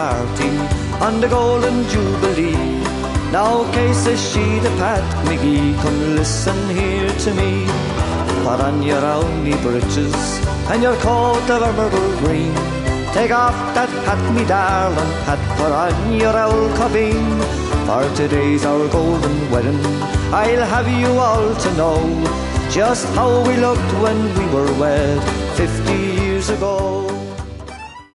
party on the Golden Jubilee. Now, Kay, says she to Pat McGee, come listen here to me. Put on your owny breeches and your coat of emerald green. Take off that hat, me darling Pat, put on your old cobbeen. For today's our golden wedding, I'll have you all to know just how we looked when we were wed 50 years ago.